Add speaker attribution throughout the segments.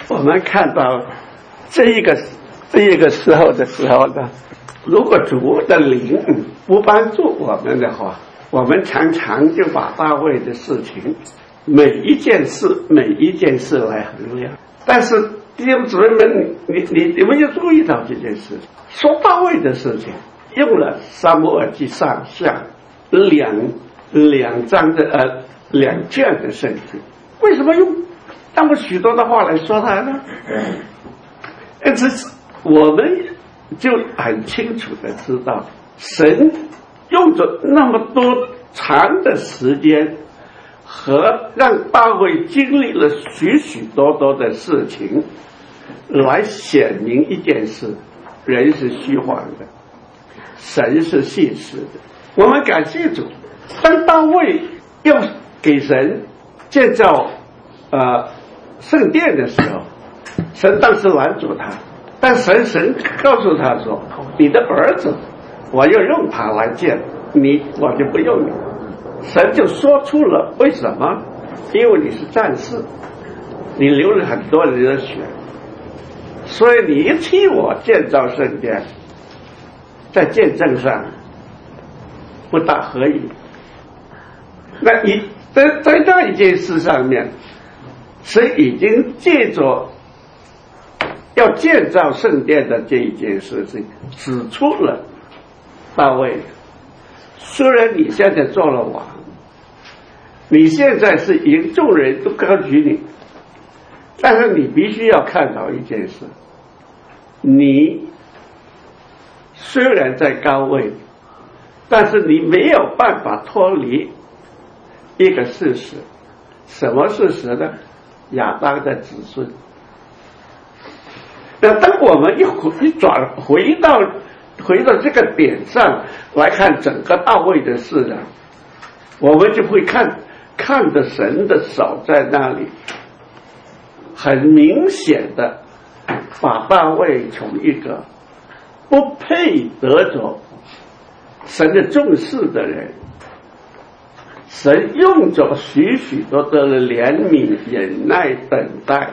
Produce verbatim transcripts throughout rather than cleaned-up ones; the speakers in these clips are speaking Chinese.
Speaker 1: 我们看到这一个这一个时候的时候呢，如果主的灵不帮助我们的话，我们常常就把大卫的事情每一件事每一件事来衡量。但是弟兄姊妹们，你你你们要注意到这件事，说大卫的事情用了撒母耳记上下两两章的呃两卷的圣经，为什么用那么许多的话来说他呢？因此我们就很清楚的知道，神用着那么多长的时间和让大卫经历了许许多多的事情来显明一件事：人是虚幻的，神是信实的。我们感谢主，当大卫要给神建造呃圣殿的时候，神当时拦阻他，但神神告诉他说：“你的儿子，我要用他来建你，我就不用你。”神就说出了为什么？因为你是战士，你流了很多人的血，所以你一替我建造圣殿，在见证上不大合宜。那你在在那一件事上面，神已经借着要建造圣殿的这一件事情，指出了大卫，虽然你现在做了王，你现在是赢众人都高举你，但是你必须要看到一件事，你虽然在高位，但是你没有办法脱离一个事实。什么事实呢？亚当的子孙。那当我们一回一转回到回到这个点上来看整个大卫的事呢，我们就会看看着神的手在那里，很明显的把大卫从一个不配得着神的重视的人，神用着许许多多的怜悯、忍耐、等待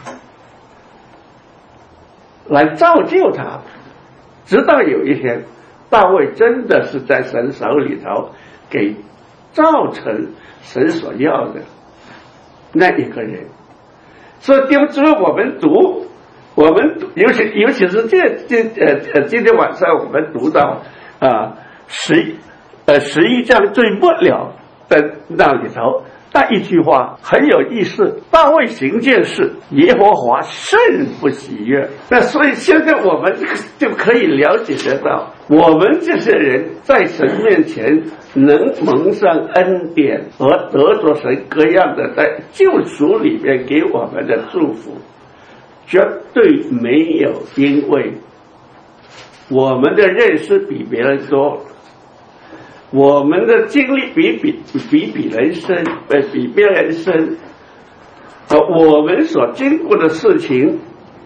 Speaker 1: 来造就他，直到有一天大卫真的是在神手里头给造成神所要的那一个人。所以丢之后我们读我们尤其尤其是这这呃呃今天晚上我们读到啊、呃、十呃十一章最末了的那里头，那一句话很有意思：大卫行件事，耶和华甚不喜悦。那所以现在我们就可以了解得到，我们这些人在神面前能蒙上恩典而得着神各样的在救赎里面给我们的祝福，绝对没有因为我们的认识比别人多，我们的经历比比比比人深，呃，比别人深，呃，我们所经过的事情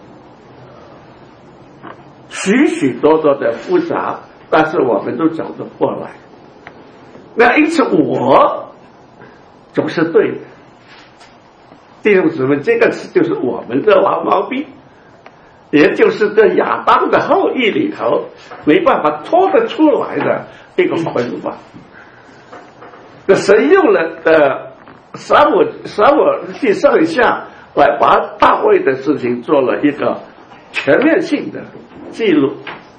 Speaker 1: 许许多多的复杂，但是我们都走得过来。那因此我总是对的。弟兄姊妹，这个就是我们的老毛病，也就是这亚当的后裔里头没办法脱得出来的一个捆绑。那神用了呃撒母撒母记上下来把大卫的事情做了一个全面性的记录。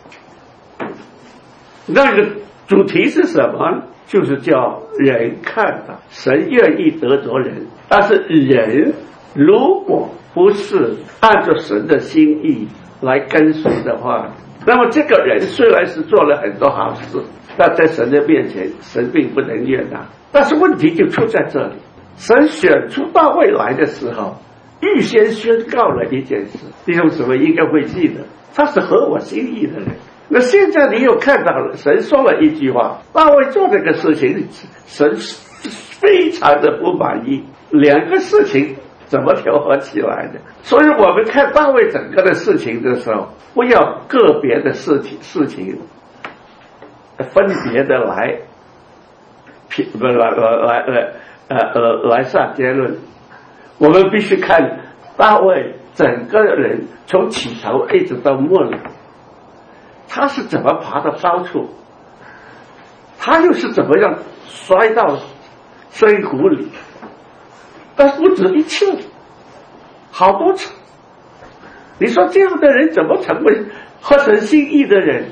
Speaker 1: 那个主题是什么？就是叫人看到神愿意得着人，但是人如果不是按照神的心意来跟随的话，那么这个人虽然是做了很多好事，但在神的面前神并不能悦纳。但是问题就出在这里，神选出大卫来的时候预先宣告了一件事，弟兄姊妹应该会记得，他是合我心意的人。那现在你又看到了神说了一句话，大卫做这个事情神非常的不满意，两个事情怎么调和起来的？所以我们看大卫整个的事情的时候，不要个别的事情事情分别的来不来来来呃呃来下结论，我们必须看大卫整个人从起头一直到末了，他是怎么爬到高处，他又是怎么样摔到深谷里，但不止一次，好多次。你说这样的人怎么成为合神心意的人？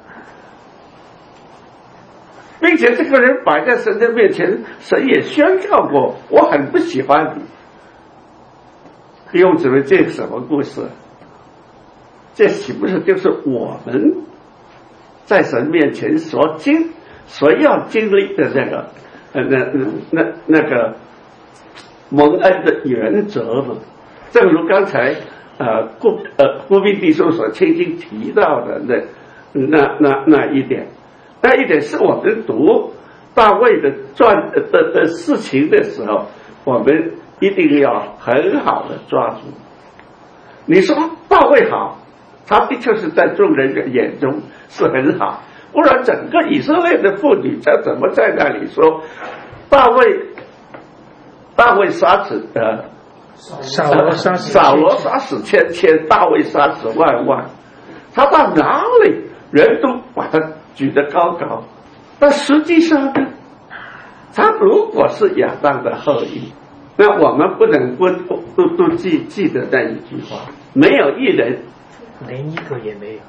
Speaker 1: 并且这个人摆在神的面前，神也宣告过，我很不喜欢你。弟兄姊妹，这是什么故事？这岂不是就是我们在神面前所经所要经历的那个呃那那那个蒙恩的原则吗？正如刚才呃顾呃顾斌弟兄所曾经提到的那那那那一点，那一点是我们读大卫的传的的的事情的时候，我们一定要很好的抓住。你说大卫好，他的确是在众人的眼中是很好，不然整个以色列的妇女他怎么在那里说大卫大卫杀死呃
Speaker 2: 扫罗杀死
Speaker 1: 扫罗杀死千千，大卫杀死万万，他到哪里人都把他举得高高。但实际上呢，他如果是亚当的后裔，那我们不能不都都记记得那一句话：没有一人，
Speaker 2: 连一个也没有。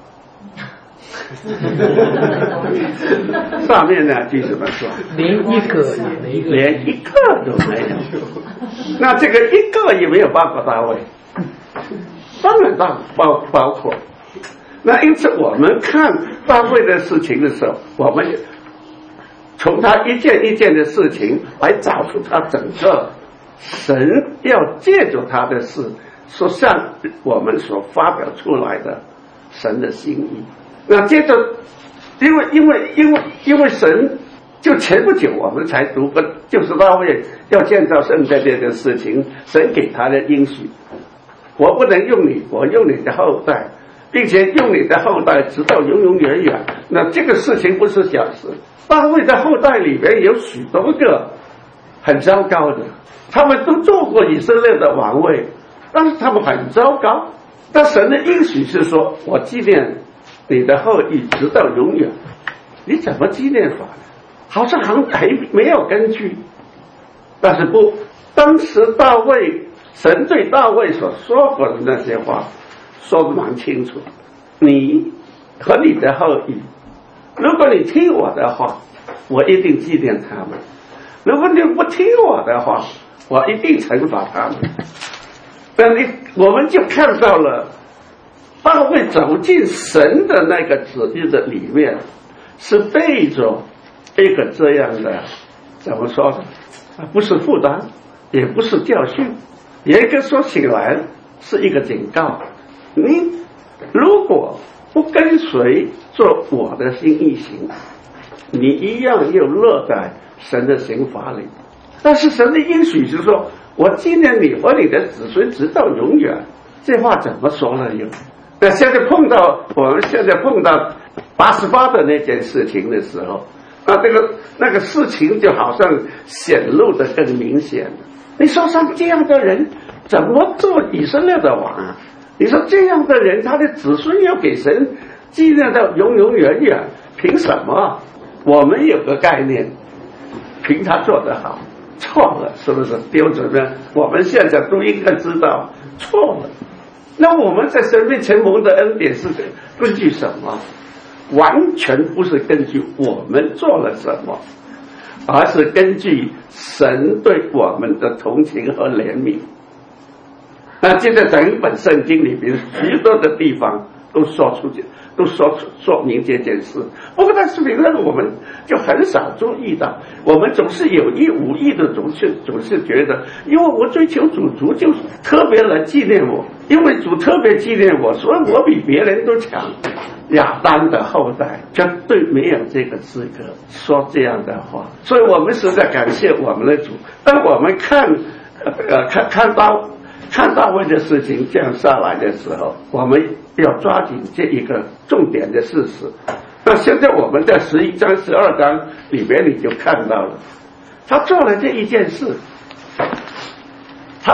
Speaker 1: 上面那句怎么说？
Speaker 2: 连一个也没有，
Speaker 1: 连一个都没有。那这个一个也没有包括大卫，当然包包包括。那因此我们看大卫的事情的时候，我们从他一件一件的事情来找出他整个神要借助他的事所向我们所发表出来的神的心意。那接着因为因为因为因为神就前不久我们才读过，就是大卫要建造圣殿这个事情，神给他的应许，我不能用你，我用你的后代，并且用你的后代直到永永远远。那这个事情不是小事，大卫的后代里面有许多个很糟糕的，他们都做过以色列的王位，但是他们很糟糕。但神的应许是说，我纪念你的后裔直到永远。你怎么纪念法呢？好像还没有根据。但是不，当时大卫神对大卫所说过的那些话说得蛮清楚，你和你的后裔，如果你听我的话，我一定纪念他们；如果你不听我的话，我一定惩罚他们。那你我们就看到了大卫走进神的那个旨意的里面，是背着一个这样的，怎么说呢？不是负担，也不是教训，严格说起来是一个警告。你如果不跟随做我的心意行，你一样又落在神的刑罚里。但是神的应许是说，我纪念你和你的子孙直到永远。这话怎么说呢？又那现在碰到我们现在碰到八十八的那件事情的时候，那这个那个事情就好像显露得更明显了。你说像这样的人怎么做以色列的王啊？你说这样的人，他的子孙要给神纪念到永永远远，凭什么？我们有个概念，凭他做得好，错了，是不是丢准呢？我们现在都应该知道错了。那我们在神面前蒙的恩典是根据什么？完全不是根据我们做了什么，而是根据神对我们的同情和怜悯。那就在整本圣经里面许多的地方都说出都说说明这件事。不过在视频上我们就很少注意到，我们总是有意无意的总是总是觉得，因为我追求主，主就特别来纪念我，因为主特别纪念我，所以我比别人都强。亚当的后代绝对没有这个资格说这样的话，所以我们实在感谢我们的主。当我们看呃看看到看大卫的事情这样下来的时候，我们要抓紧这一个重点的事实。那现在我们在十一章十二章里边你就看到了，他做了这一件事，他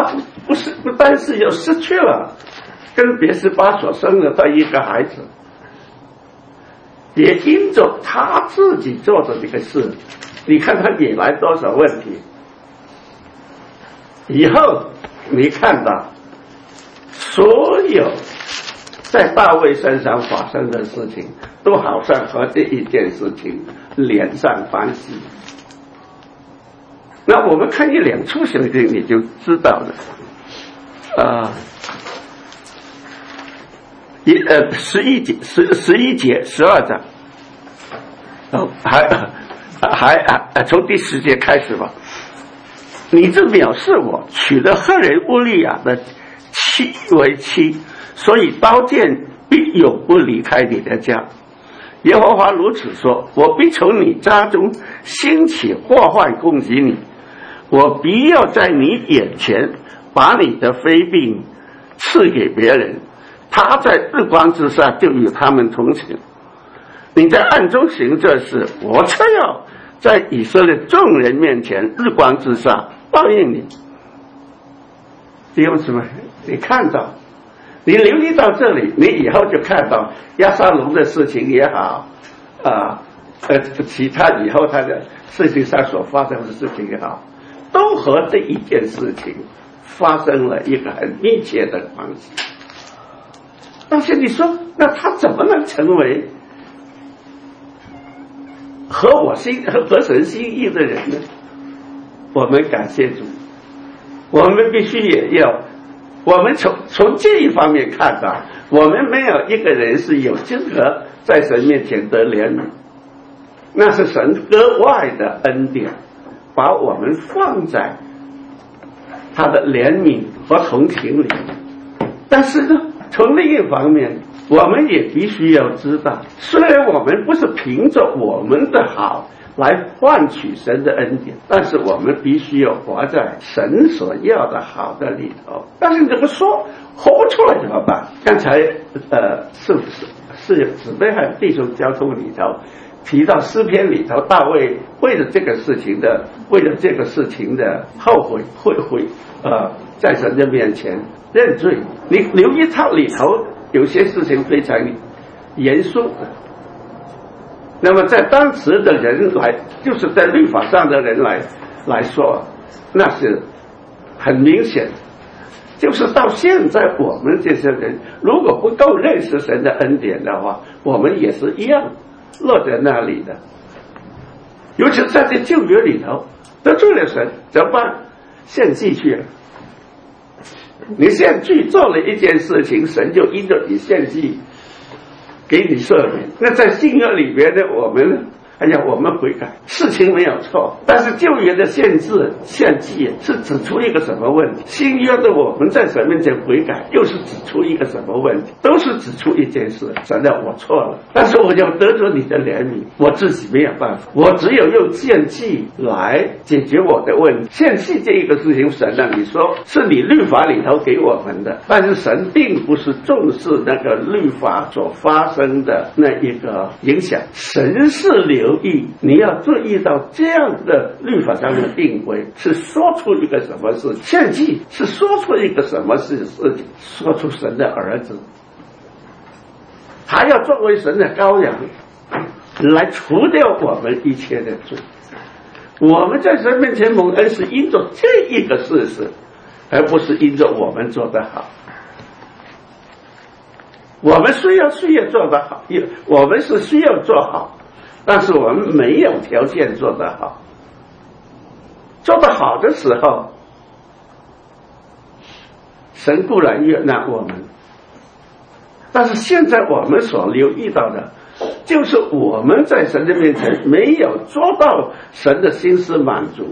Speaker 1: 不是不但是又失去了跟别是巴所生的他一个孩子，也因着他自己做的这个事，你看他引来多少问题。以后你看到所有在大卫身上发生的事情，都好像和这一件事情连上关系。那我们看一两处圣经你就知道了。啊、呃，一呃十一节十十一节十二章，哦，还还啊从第十节开始吧。你这藐视我，娶了赫人乌利亚的妻为妻，所以刀剑必永不离开你的家。耶和华如此说：我必从你家中兴起祸患攻击你，我必要在你眼前把你的妃嫔赐给别人，他在日光之下就与他们同情。你在暗中行这事，我却要在以色列众人面前日光之下报应你。弟兄姊妹，你看到，你留意到这里，你以后就看到押沙龙的事情也好，啊呃其他以后他的世界上所发生的事情也好，都和这一件事情发生了一个很密切的关系。但是你说，那他怎么能成为合我心合神心意的人呢？我们感谢主，我们必须也要，我们从从这一方面看到，我们没有一个人是有资格在神面前得怜悯，那是神格外的恩典，把我们放在他的怜悯和同情里。但是呢，从另一方面，我们也必须要知道，虽然我们不是凭着我们的好来换取神的恩典，但是我们必须要活在神所要的好的里头。但是你这么说活不出来怎么办？刚才呃是是是姊妹和弟兄交通里头提到诗篇里头，大卫为了这个事情的为了这个事情的后悔悔悔呃在神的面前认罪。你留意到里头有些事情非常严肃的，那么在当时的人来，就是在律法上的人来来说，那是很明显，就是到现在我们这些人如果不够认识神的恩典的话，我们也是一样落在那里的。尤其在这旧约里头得罪了神怎么办？献祭去了。你献祭做了一件事情，神就因着你献祭给你赦免。那在新约里边呢，我们哎呀，我们悔改，事情没有错，但是旧约的献制献祭是指出一个什么问题？新约的我们在神面前悔改，又是指出一个什么问题？都是指出一件事：神啊，我错了，但是我要得着你的怜悯，我自己没有办法，我只有用献祭来解决我的问题。献祭这一个事情，神啊，你说是你律法里头给我们的，但是神并不是重视那个律法所发生的那一个影响，神是留意，你要注意到这样的律法上的定规是说出一个什么事，献祭是说出一个什么事事情，说出神的儿子，还要作为神的羔羊来除掉我们一切的罪。我们在神面前蒙恩是因着这一个事实，而不是因着我们做得好。我们需要需要做得好，我们是需要做好，但是我们没有条件做得好。做得好的时候，神固然悦纳我们，但是现在我们所留意到的，就是我们在神的面前没有做到神的心思满足。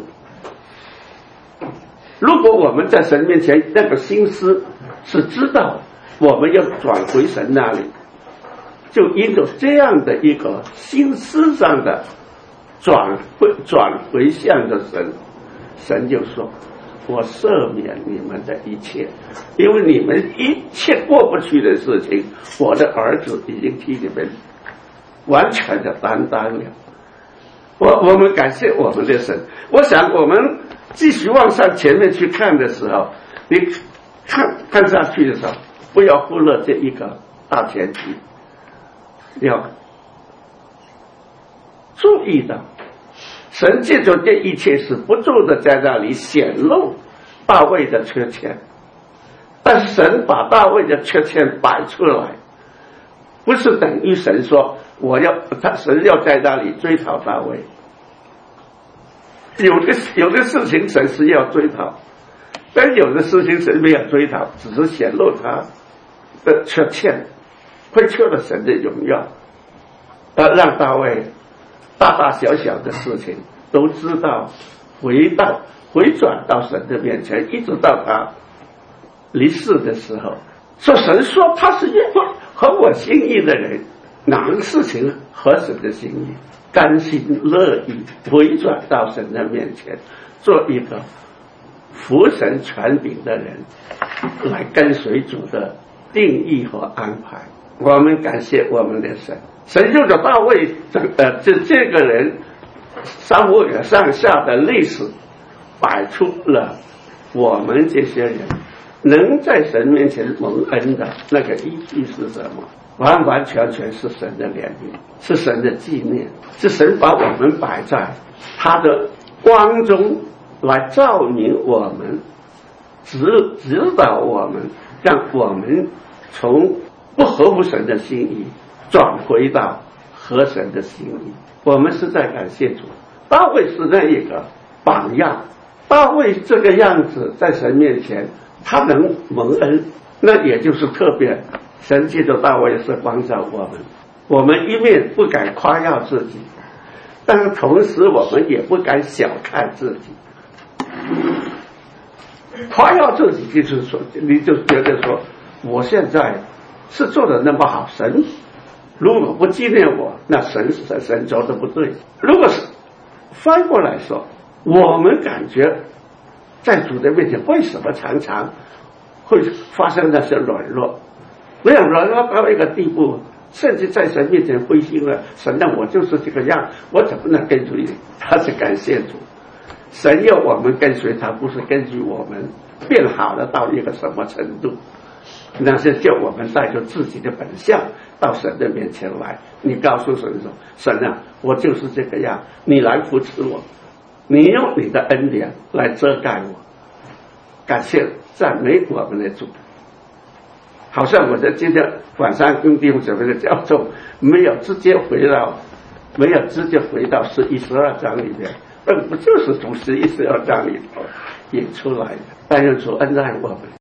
Speaker 1: 如果我们在神面前那个心思是知道我们要转回神那里，就因着这样的一个心思上的转回转回向的神，神就说：我赦免你们的一切，因为你们一切过不去的事情，我的儿子已经替你们完全的担当了。我我们感谢我们的神。我想我们继续往上前面去看的时候， 你看看下去的时候，不要忽略这一个大前提，要注意到神借着这一切是不住的在那里显露大卫的缺陷，但是神把大卫的缺陷摆出来，不是等于神说我要他神要在那里追讨大卫。有的有的事情神是要追讨，但有的事情神没有追讨，只是显露他的缺陷，亏缺了神的荣耀，而让大卫大大小小的事情都知道回到回转到神的面前，一直到他离世的时候，说神说他是耶和合我心意的人，哪个事情合神的心意，甘心乐意回转到神的面前，做一个服神权柄的人，来跟随主的定义和安排。我们感谢我们的神，神用着大卫这呃这这个人撒母耳上下的历史，摆出了我们这些人能在神面前蒙恩的那个依据是什么？完完全全是神的怜悯，是神的纪念，是神把我们摆在他的光中来照明我们，指指导我们，让我们从不合乎神的心意转回到合神的心意。我们是在感谢主，大卫是那一个榜样，大卫这个样子在神面前他能蒙恩，那也就是特别神借着大卫是光照我们，我们一面不敢夸耀自己，但同时我们也不敢小看自己。夸耀自己就是说，你就觉得说我现在是做的那么好，神如果不纪念我，那神神神做的不对。如果是翻过来说，我们感觉在主的面前为什么常常会发生那些软弱，没有软弱到一个地步，甚至在神面前灰心了，神让我就是这个样，我怎么能跟随你？他是感谢主，神要我们跟随他，不是根据我们变好了到一个什么程度，那是叫我们带着自己的本相到神的面前来。你告诉神说，神啊，我就是这个样，你来扶持我，你用你的恩典来遮盖我。感谢赞美我们的主。好像我在今天晚上跟弟兄姊妹的交通没有直接回到没有直接回到十一十二章里面，那不就是从十一十二章里头引出来的？但愿主恩待我们。